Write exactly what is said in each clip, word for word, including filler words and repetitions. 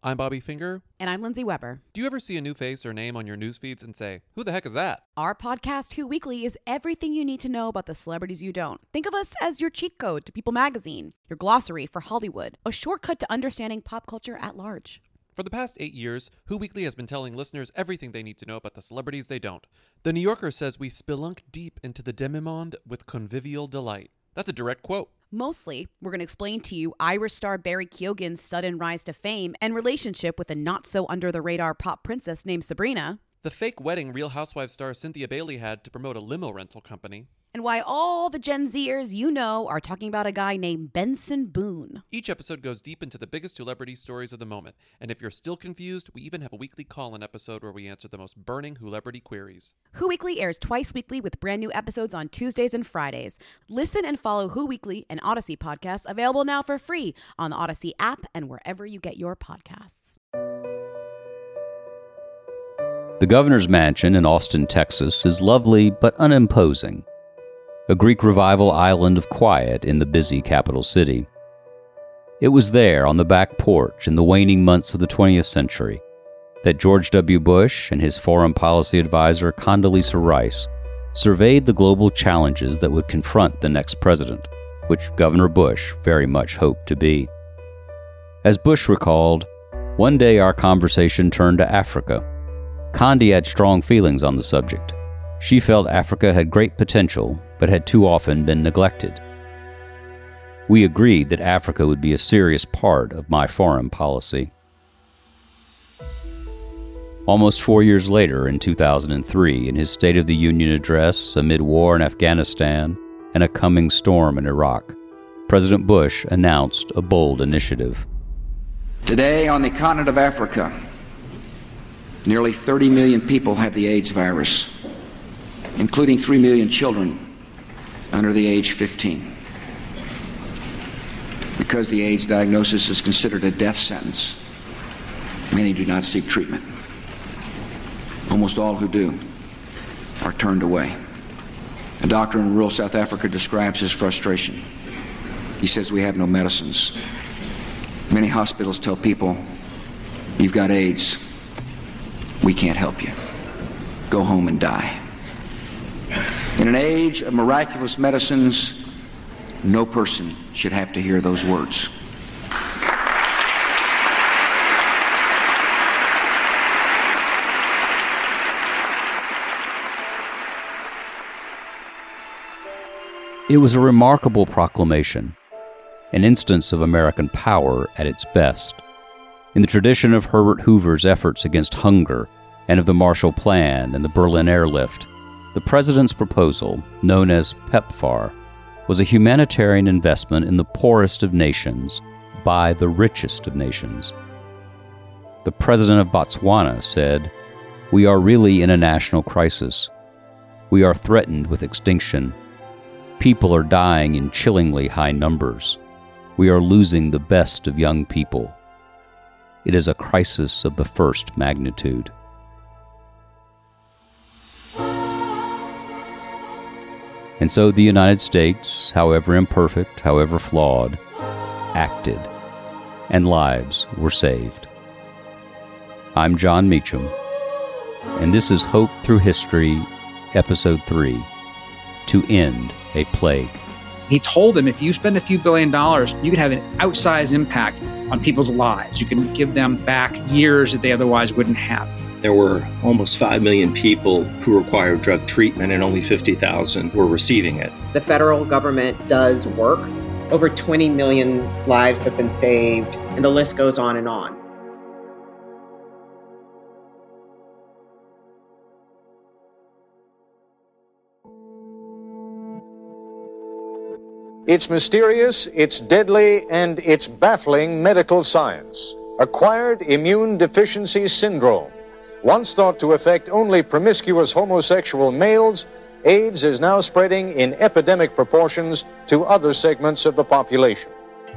I'm Bobby Finger. And I'm Lindsay Weber. Do you ever see a new face or name on your news feeds and say, who the heck is that? Our podcast, Who Weekly, is everything you need to know about the celebrities you don't. Think of us as your cheat code to People magazine, your glossary for Hollywood, a shortcut to understanding pop culture at large. For the past eight years, Who Weekly has been telling listeners everything they need to know about the celebrities they don't. The New Yorker says we spelunk deep into the demi-monde with convivial delight. That's a direct quote. Mostly, we're going to explain to you Irish star Barry Keoghan's sudden rise to fame and relationship with a not-so-under-the-radar pop princess named Sabrina. The fake wedding Real Housewives star Cynthia Bailey had to promote a limo rental company. And why all the Gen Zers you know are talking about a guy named Benson Boone. Each episode goes deep into the biggest celebrity stories of the moment. And if you're still confused, we even have a weekly call-in episode where we answer the most burning celebrity queries. Who Weekly airs twice weekly with brand new episodes on Tuesdays and Fridays. Listen and follow Who Weekly, an Odyssey podcast, available now for free on the Odyssey app and wherever you get your podcasts. The governor's mansion in Austin, Texas is lovely but unimposing. A Greek revival island of quiet in the busy capital city. It was there on the back porch in the waning months of the twentieth century that George W. Bush and his foreign policy advisor Condoleezza Rice surveyed the global challenges that would confront the next president, which Governor Bush very much hoped to be. As Bush recalled, one day our conversation turned to Africa. Condi had strong feelings on the subject. She felt Africa had great potential, but had too often been neglected. We agreed that Africa would be a serious part of my foreign policy. Almost four years later, in two thousand three, in his State of the Union address amid war in Afghanistan and a coming storm in Iraq, President Bush announced a bold initiative. Today, on the continent of Africa, nearly thirty million people have the AIDS virus, including three million children under the age fifteen. Because the AIDS diagnosis is considered a death sentence, many do not seek treatment. Almost all who do are turned away. A doctor in rural South Africa describes his frustration. He says, we have no medicines. Many hospitals tell people, you've got AIDS. We can't help you. Go home and die. In an age of miraculous medicines, no person should have to hear those words. It was a remarkable proclamation, an instance of American power at its best. In the tradition of Herbert Hoover's efforts against hunger and of the Marshall Plan and the Berlin Airlift, the president's proposal, known as PEPFAR, was a humanitarian investment in the poorest of nations by the richest of nations. The president of Botswana said, "We are really in a national crisis. We are threatened with extinction. People are dying in chillingly high numbers. We are losing the best of young people. It is a crisis of the first magnitude." And so the United States, however imperfect, however flawed, acted, and lives were saved. I'm John Meacham, and this is Hope Through History, Episode three, To End a Plague. He told them, if you spend a few billion dollars, you could have an outsized impact on people's lives. You can give them back years that they otherwise wouldn't have. There were almost five million people who required drug treatment, and only fifty thousand were receiving it. The federal government does work. Over twenty million lives have been saved, and the list goes on and on. It's mysterious, it's deadly, and it's baffling medical science. Acquired immune deficiency syndrome. Once thought to affect only promiscuous homosexual males, AIDS is now spreading in epidemic proportions to other segments of the population.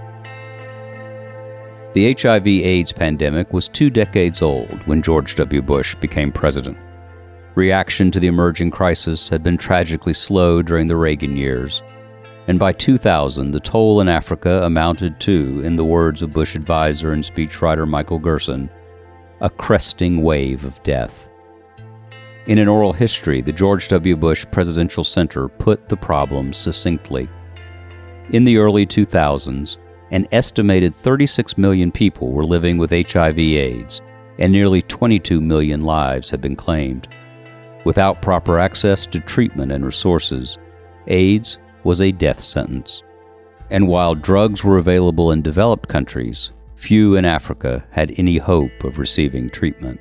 The H I V AIDS pandemic was two decades old when George W. Bush became president. Reaction to the emerging crisis had been tragically slow during the Reagan years. and by two thousand, the toll in Africa amounted to, in the words of Bush advisor and speechwriter Michael Gerson, a cresting wave of death. In an oral history, the George W. Bush Presidential Center put the problem succinctly. In the early two thousands, an estimated thirty-six million people were living with H I V AIDS, and nearly twenty-two million lives had been claimed. Without proper access to treatment and resources, AIDS was a death sentence. And while drugs were available in developed countries, few in Africa had any hope of receiving treatment.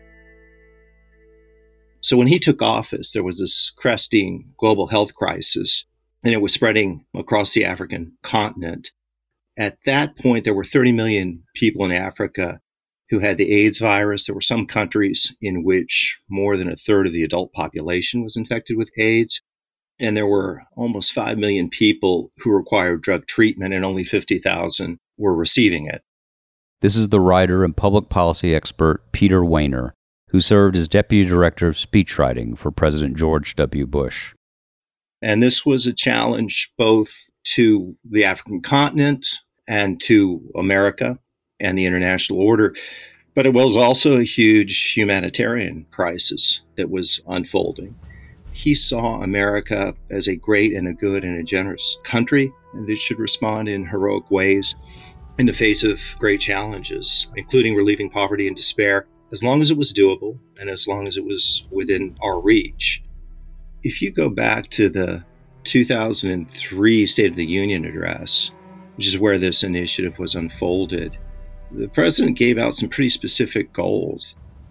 So when he took office, there was this cresting global health crisis, and it was spreading across the African continent. At that point, there were thirty million people in Africa who had the AIDS virus. There were some countries in which more than a third of the adult population was infected with AIDS. And there were almost five million people who required drug treatment, and only fifty thousand were receiving it. This is the writer and public policy expert Peter Wehner, who served as Deputy Director of Speechwriting for President George W. Bush. And this was a challenge both to the African continent and to America and the international order, but it was also a huge humanitarian crisis that was unfolding. He saw America as a great and a good and a generous country that should respond in heroic ways in the face of great challenges, including relieving poverty and despair, as long as it was doable and as long as it was within our reach. If you go back to the two thousand three State of the Union address, which is where this initiative was unfolded, the president gave out some pretty specific goals.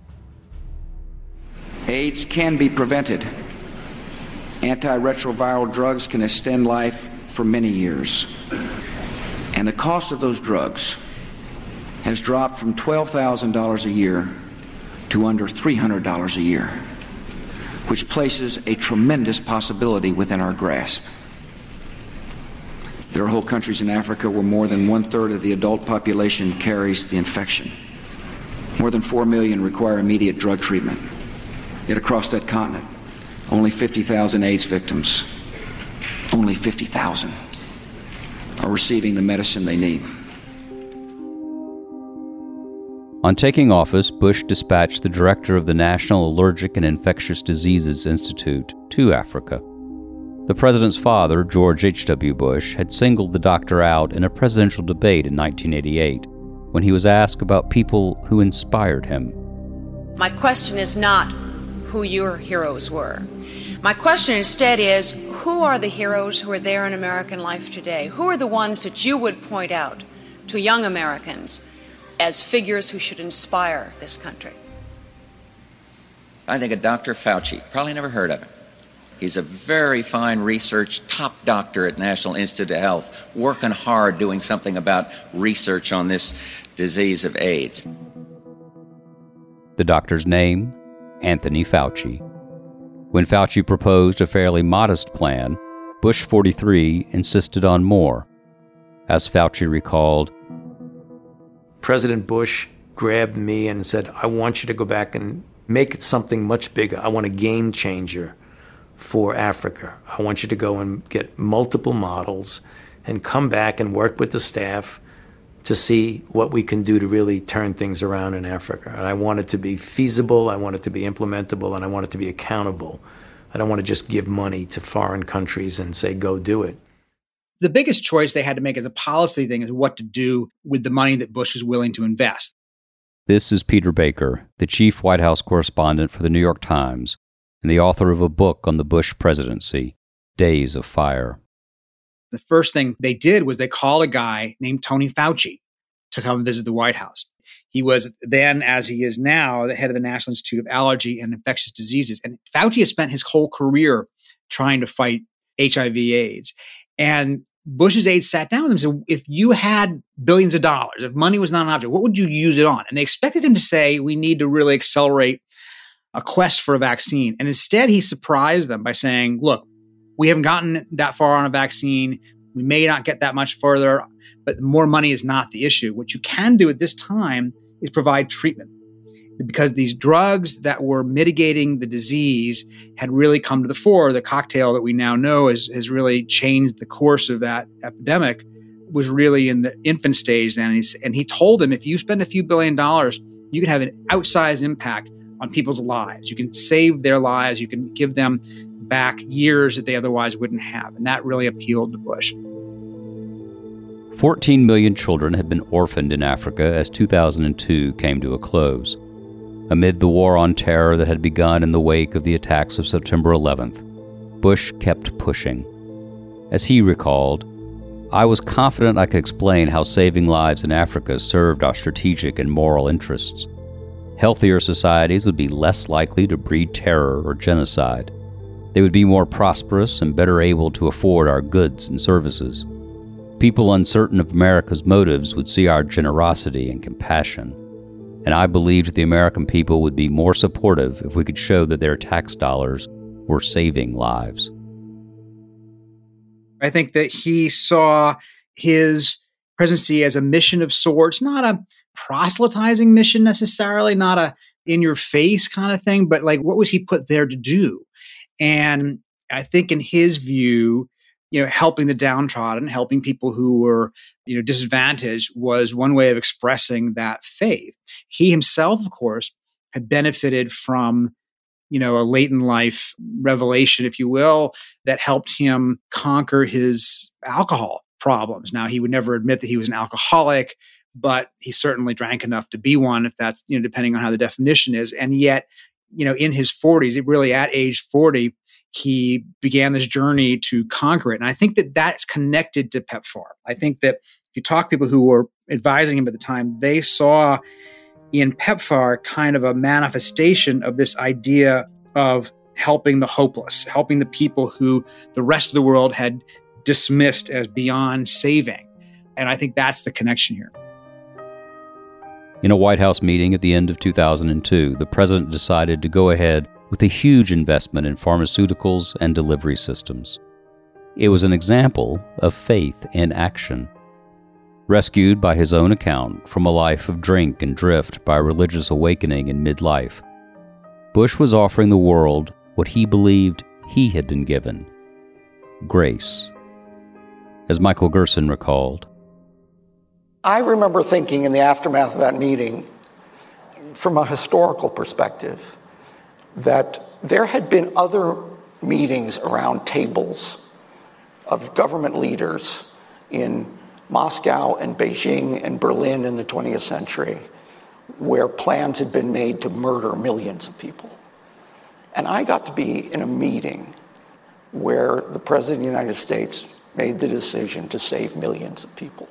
AIDS can be prevented. Antiretroviral drugs can extend life for many years. And the cost of those drugs has dropped from twelve thousand dollars a year to under three hundred dollars a year, which places a tremendous possibility within our grasp. There are whole countries in Africa where more than one-third of the adult population carries the infection. More than four million require immediate drug treatment. Yet across that continent, only fifty thousand AIDS victims, only fifty thousand, are receiving the medicine they need. On taking office, Bush dispatched the director of the National Allergic and Infectious Diseases Institute to Africa. The president's father, George H W. Bush, had singled the doctor out in a presidential debate in nineteen eighty-eight when he was asked about people who inspired him. My question is not who your heroes were. My question instead is, who are the heroes who are there in American life today? Who are the ones that you would point out to young Americans as figures who should inspire this country? I think of Doctor Fauci. Probably never heard of him. He's a very fine research, top doctor at National Institute of Health, working hard doing something about research on this disease of AIDS. The doctor's name? Anthony Fauci. When Fauci proposed a fairly modest plan, Bush forty-three insisted on more. As Fauci recalled, President Bush grabbed me and said, I want you to go back and make it something much bigger. I want a game changer for Africa. I want you to go and get multiple models and come back and work with the staff to see what we can do to really turn things around in Africa. And I want it to be feasible, I want it to be implementable, and I want it to be accountable. I don't want to just give money to foreign countries and say, go do it. The biggest choice they had to make as a policy thing is what to do with the money that Bush is willing to invest. This is Peter Baker, the chief White House correspondent for the New York Times and the author of a book on the Bush presidency, Days of Fire. The first thing they did was they called a guy named Tony Fauci to come visit the White House. He was then, as he is now, the head of the National Institute of Allergy and Infectious Diseases. And Fauci has spent his whole career trying to fight H I V AIDS. And Bush's aides sat down with him and said, if you had billions of dollars, if money was not an object, what would you use it on? And they expected him to say, we need to really accelerate a quest for a vaccine. And instead, he surprised them by saying, look, we haven't gotten that far on a vaccine. We may not get that much further, but more money is not the issue. What you can do at this time is provide treatment. because these drugs that were mitigating the disease had really come to the fore. The cocktail that we now know has, has really changed the course of that epidemic was really in the infant stage then. And, he's, and he told them, if you spend a few billion dollars, you can have an outsized impact on people's lives. You can save their lives. You can give them back years that they otherwise wouldn't have. And that really appealed to Bush. fourteen million children had been orphaned in Africa as two thousand two came to a close. Amid the war on terror that had begun in the wake of the attacks of September eleventh, Bush kept pushing. As he recalled, "I was confident I could explain how saving lives in Africa served our strategic and moral interests. Healthier societies would be less likely to breed terror or genocide. They would be more prosperous and better able to afford our goods and services. People uncertain of America's motives would see our generosity and compassion. And I believed the American people would be more supportive if we could show that their tax dollars were saving lives." I think that he saw his presidency as a mission of sorts, not a proselytizing mission necessarily, not a in-your-face kind of thing, but like, what was he put there to do? And I think in his view, you know, helping the downtrodden, helping people who were, you know, disadvantaged was one way of expressing that faith. He himself, of course, had benefited from, you know, a late in life revelation, if you will, that helped him conquer his alcohol problems. Now, he would never admit that he was an alcoholic, but he certainly drank enough to be one, if that's, you know, depending on how the definition is. And yet, you know, in his forties, really at age forty, he began this journey to conquer it. And I think that that's connected to PEPFAR. I think that if you talk to people who were advising him at the time, they saw in PEPFAR kind of a manifestation of this idea of helping the hopeless, helping the people who the rest of the world had dismissed as beyond saving. And I think that's the connection here. In a White House meeting at the end of two thousand two, the president decided to go ahead with a huge investment in pharmaceuticals and delivery systems. It was an example of faith in action. Rescued by his own account from a life of drink and drift by religious awakening in midlife, Bush was offering the world what he believed he had been given: grace. As Michael Gerson recalled, I remember thinking in the aftermath of that meeting, from a historical perspective, that there had been other meetings around tables of government leaders in Moscow and Beijing and Berlin in the twentieth century, where plans had been made to murder millions of people. And I got to be in a meeting where the President of the United States made the decision to save millions of people.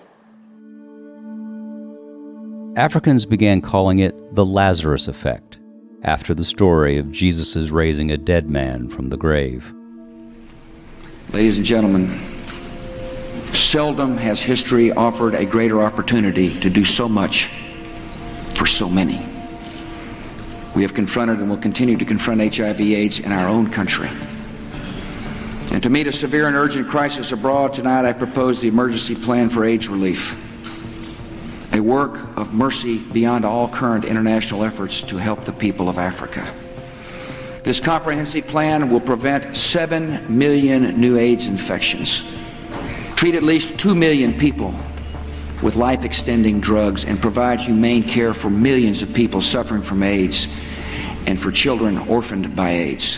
Africans began calling it the Lazarus effect, after the story of Jesus' raising a dead man from the grave. Ladies and gentlemen, seldom has history offered a greater opportunity to do so much for so many. We have confronted and will continue to confront H I V AIDS in our own country. And to meet a severe and urgent crisis abroad, tonight I propose the emergency plan for AIDS relief, a work of mercy beyond all current international efforts to help the people of Africa. This comprehensive plan will prevent seven million new AIDS infections, treat at least two million people with life-extending drugs, and provide humane care for millions of people suffering from AIDS and for children orphaned by AIDS.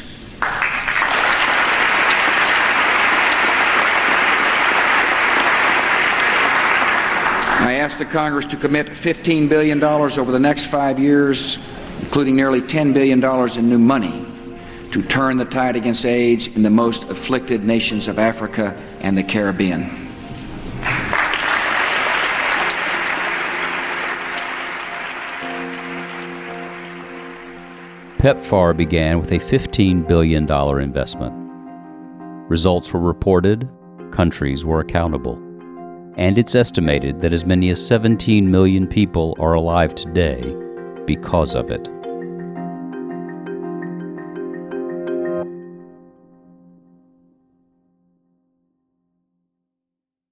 I ask the Congress to commit fifteen billion dollars over the next five years, including nearly ten billion dollars in new money, to turn the tide against AIDS in the most afflicted nations of Africa and the Caribbean. PEPFAR began with a fifteen billion dollars investment. Results were reported, countries were accountable. And it's estimated that as many as seventeen million people are alive today because of it.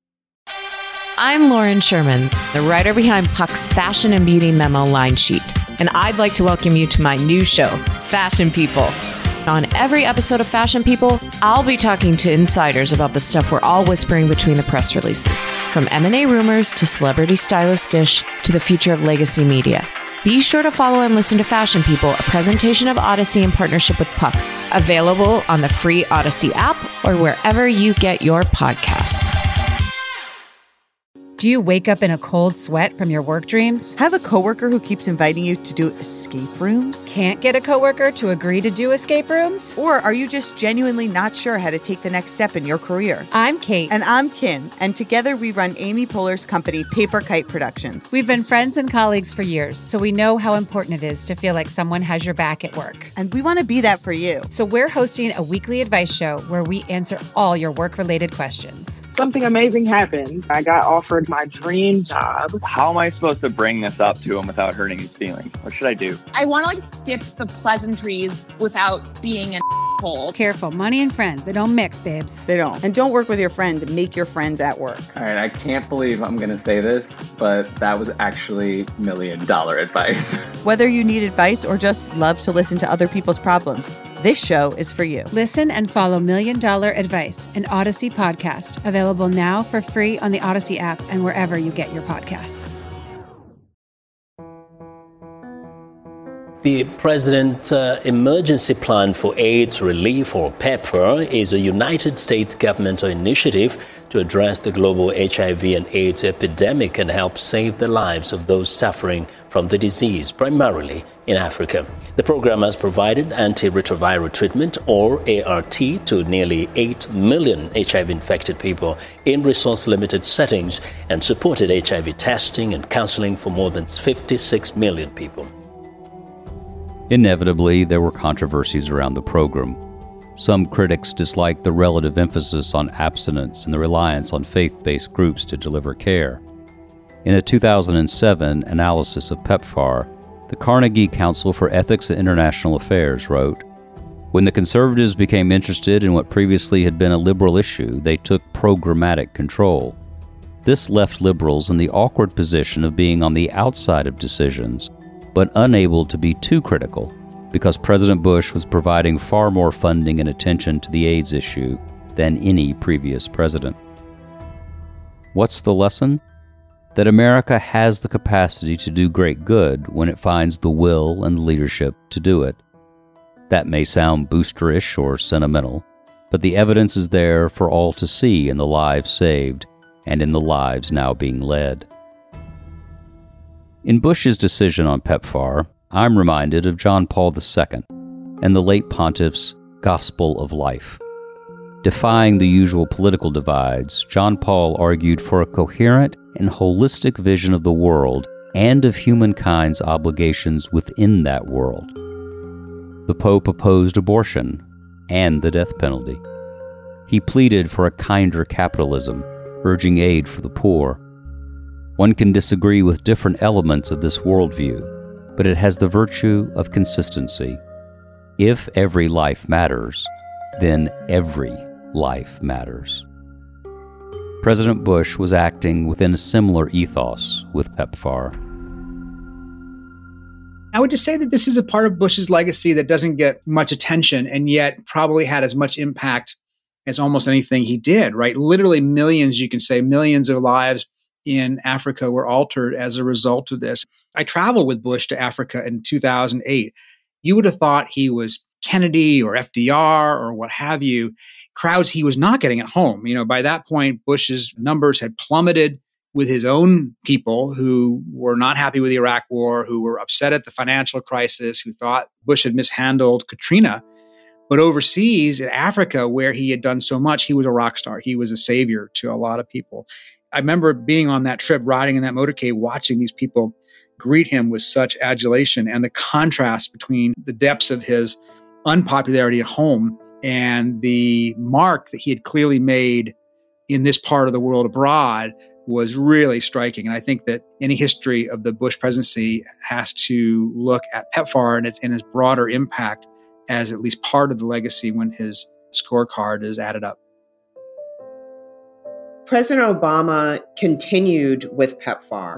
I'm Lauren Sherman, the writer behind Puck's fashion and beauty memo line sheet. and I'd like to welcome you to my new show, Fashion People. On every episode of Fashion People, I'll be talking to insiders about the stuff we're all whispering between the press releases, from M and A rumors to celebrity stylist dish to the future of legacy media. Be sure to follow and listen to Fashion People, a presentation of Odyssey in partnership with Puck, available on the free Odyssey app or wherever you get your podcasts. Do you wake up in a cold sweat from your work dreams? Have a coworker who keeps inviting you to do escape rooms? Can't get a coworker to agree to do escape rooms? Or are you just genuinely not sure how to take the next step in your career? I'm Kate. And I'm Kim. And together we run Amy Poehler's company, Paper Kite Productions. We've been friends and colleagues for years, so we know how important it is to feel like someone has your back at work. And we want to be that for you. So we're hosting a weekly advice show where we answer all your work-related questions. Something amazing happened. I got offered my dream job. How am I supposed to bring this up to him without hurting his feelings? What should I do? I want to like skip the pleasantries without being an asshole. Careful, money and friends, they don't mix, babes. They don't. And don't work with your friends. Make your friends at work. All right, I can't believe I'm going to say this, but that was actually million dollar advice. Whether you need advice or just love to listen to other people's problems, this show is for you. Listen and follow Million Dollar Advice, an Odyssey podcast, available now for free on the Odyssey app and wherever you get your podcasts. The President uh, Emergency Plan for AIDS Relief, or PEPFAR, is a United States governmental initiative to address the global H I V and AIDS epidemic and help save the lives of those suffering from the disease, primarily in Africa. The program has provided antiretroviral treatment, or A R T, to nearly eight million H I V-infected people in resource-limited settings and supported H I V testing and counseling for more than fifty-six million people. Inevitably, there were controversies around the program. Some critics disliked the relative emphasis on abstinence and the reliance on faith-based groups to deliver care. In a two thousand seven analysis of PEPFAR, the Carnegie Council for Ethics and International Affairs wrote, "When the conservatives became interested in what previously had been a liberal issue, they took programmatic control. This left liberals in the awkward position of being on the outside of decisions, but unable to be too critical, because President Bush was providing far more funding and attention to the AIDS issue than any previous president." What's the lesson? That America has the capacity to do great good when it finds the will and leadership to do it. That may sound boosterish or sentimental, but the evidence is there for all to see in the lives saved and in the lives now being led. In Bush's decision on PEPFAR, I'm reminded of John Paul the Second and the late pontiff's Gospel of Life. Defying the usual political divides, John Paul argued for a coherent and holistic vision of the world and of humankind's obligations within that world. The Pope opposed abortion and the death penalty. He pleaded for a kinder capitalism, urging aid for the poor. One can disagree with different elements of this worldview, but it has the virtue of consistency. If every life matters, then every life matters. President Bush was acting within a similar ethos with PEPFAR. I would just say that this is a part of Bush's legacy that doesn't get much attention and yet probably had as much impact as almost anything he did, right? Literally millions, you can say, millions of lives in Africa were altered as a result of this. I traveled with Bush to Africa in two thousand eight. You would have thought he was Kennedy or F D R or what have you, crowds he was not getting at home. You know, by that point, Bush's numbers had plummeted with his own people who were not happy with the Iraq War, who were upset at the financial crisis, who thought Bush had mishandled Katrina. But overseas in Africa, where he had done so much, he was a rock star. He was a savior to a lot of people. I remember being on that trip, riding in that motorcade, watching these people greet him with such adulation, and the contrast between the depths of his unpopularity at home and the mark that he had clearly made in this part of the world abroad was really striking. And I think that any history of the Bush presidency has to look at PEPFAR and its, and its broader impact as at least part of the legacy when his scorecard is added up. President Obama continued with PEPFAR.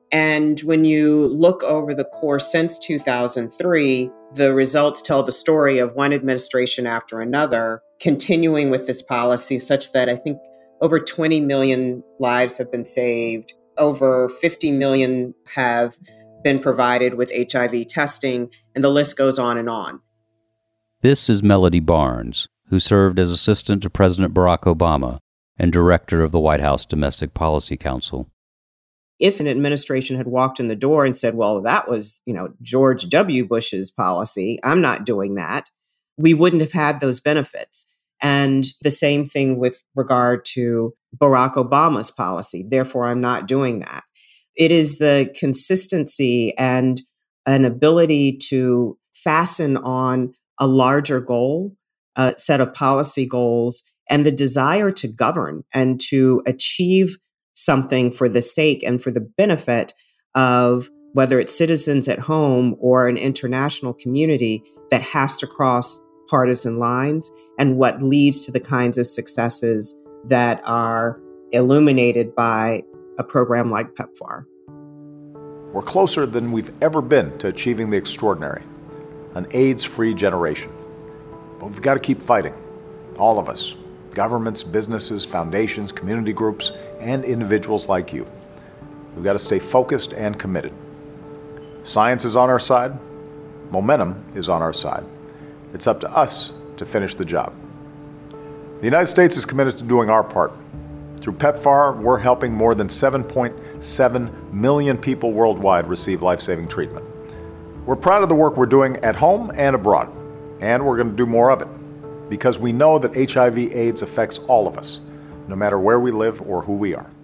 And when you look over the course since two thousand three, the results tell the story of one administration after another continuing with this policy, such that I think over twenty million lives have been saved. Over fifty million have been provided with H I V testing, and the list goes on and on. This is Melody Barnes, who served as assistant to President Barack Obama and director of the White House Domestic Policy Council. If an administration had walked in the door and said, well, that was, you know, George W. Bush's policy, I'm not doing that, we wouldn't have had those benefits. And the same thing with regard to Barack Obama's policy. Therefore, I'm not doing that. It is the consistency and an ability to fasten on a larger goal, a set of policy goals, and the desire to govern and to achieve something for the sake and for the benefit of whether it's citizens at home or an international community that has to cross partisan lines, and what leads to the kinds of successes that are illuminated by a program like PEPFAR. We're closer than we've ever been to achieving the extraordinary, an AIDS-free generation. But we've got to keep fighting, all of us, governments, businesses, foundations, community groups, and individuals like you. We've got to stay focused and committed. Science is on our side. Momentum is on our side. It's up to us to finish the job. The United States is committed to doing our part. Through PEPFAR, we're helping more than seven point seven million people worldwide receive life-saving treatment. We're proud of the work we're doing at home and abroad, and we're going to do more of it, because we know that H I V AIDS affects all of us, no matter where we live or who we are.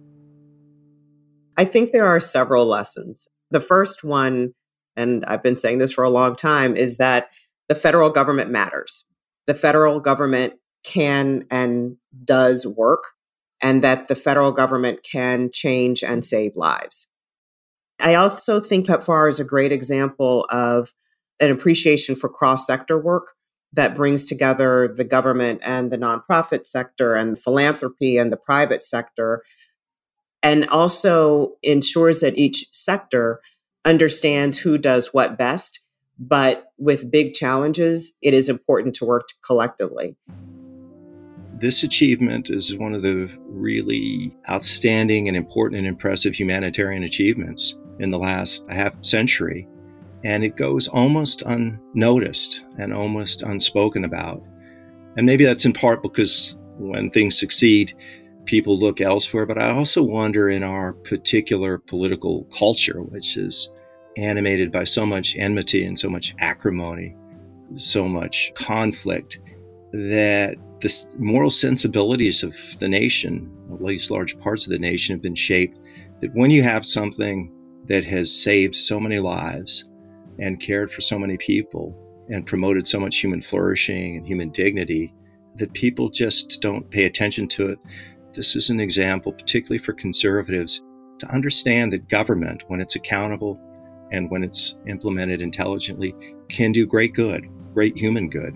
I think there are several lessons. The first one, and I've been saying this for a long time, is that the federal government matters. The federal government can and does work, and that the federal government can change and save lives. I also think PEPFAR is a great example of an appreciation for cross-sector work that brings together the government and the nonprofit sector and philanthropy and the private sector, and also ensures that each sector understands who does what best. But with big challenges, it is important to work collectively. This achievement is one of the really outstanding and important and impressive humanitarian achievements in the last half century. And it goes almost unnoticed and almost unspoken about. And maybe that's in part because when things succeed, people look elsewhere. But I also wonder, in our particular political culture, which is animated by so much enmity and so much acrimony, so much conflict, that the moral sensibilities of the nation, at least large parts of the nation, have been shaped that when you have something that has saved so many lives and cared for so many people and promoted so much human flourishing and human dignity, that people just don't pay attention to it. This is an example, particularly for conservatives, to understand that government, when it's accountable and when it's implemented intelligently, can do great good, great human good.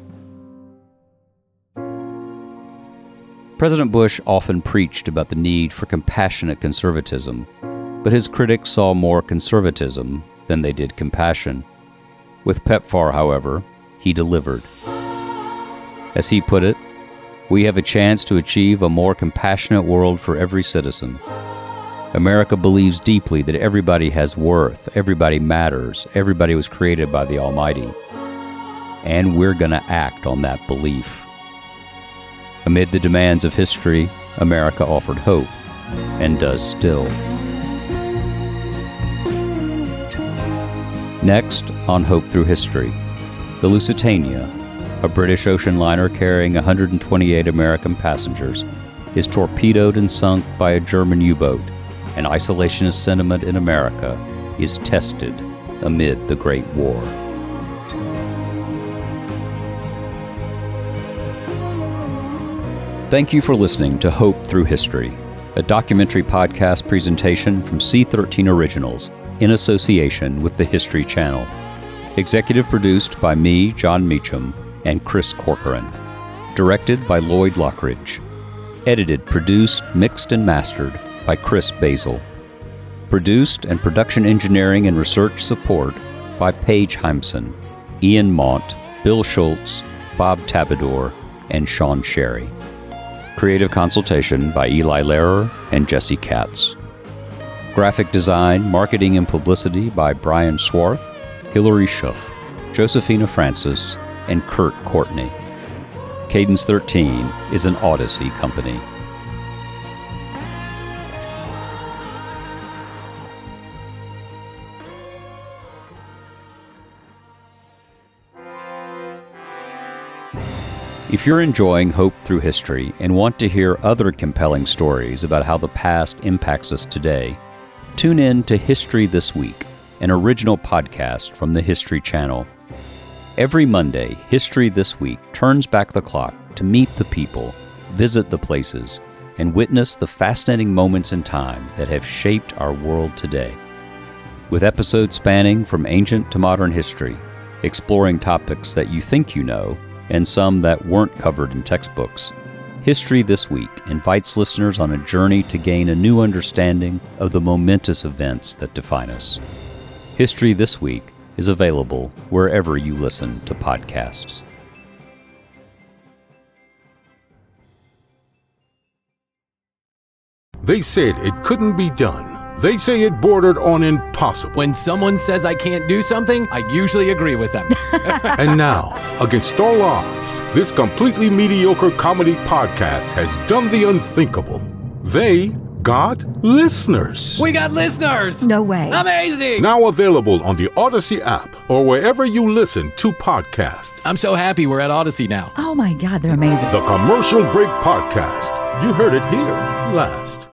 President Bush often preached about the need for compassionate conservatism, but his critics saw more conservatism than they did compassion. With PEPFAR, however, he delivered. As he put it, we have a chance to achieve a more compassionate world for every citizen. America believes deeply that everybody has worth, everybody matters, everybody was created by the Almighty. And we're going to act on that belief. Amid the demands of history, America offered hope, and does still. Next, on Hope Through History, the Lusitania, a British ocean liner carrying one hundred twenty-eight American passengers, is torpedoed and sunk by a German U-boat, and isolationist sentiment in America is tested amid the Great War. Thank you for listening to Hope Through History, a documentary podcast presentation from C thirteen Originals in association with the History Channel. Executive produced by me, John Meacham, and Chris Corcoran. Directed by Lloyd Lockridge. Edited, produced, mixed, and mastered by Chris Basil. Produced and production engineering and research support by Paige Heimson, Ian Mont, Bill Schultz, Bob Tabador, and Sean Sherry. Creative consultation by Eli Lehrer and Jesse Katz. Graphic design, marketing, and publicity by Brian Swarth, Hillary Schuff, Josephina Francis, and Kurt Courtney. Cadence thirteen is an Odyssey company. If you're enjoying Hope Through History and want to hear other compelling stories about how the past impacts us today, tune in to History This Week, an original podcast from the History Channel. Every Monday, History This Week turns back the clock to meet the people, visit the places, and witness the fascinating moments in time that have shaped our world today. With episodes spanning from ancient to modern history, exploring topics that you think you know, and some that weren't covered in textbooks, History This Week invites listeners on a journey to gain a new understanding of the momentous events that define us. History This Week is available wherever you listen to podcasts. They said it couldn't be done. They say it bordered on impossible. When someone says I can't do something, I usually agree with them. And now, against all odds, this completely mediocre comedy podcast has done the unthinkable. They got listeners. We got listeners! No way. Amazing! Now available on the Odyssey app or wherever you listen to podcasts. I'm so happy we're at Odyssey now. Oh my God, they're amazing. The Commercial Break Podcast. You heard it here last.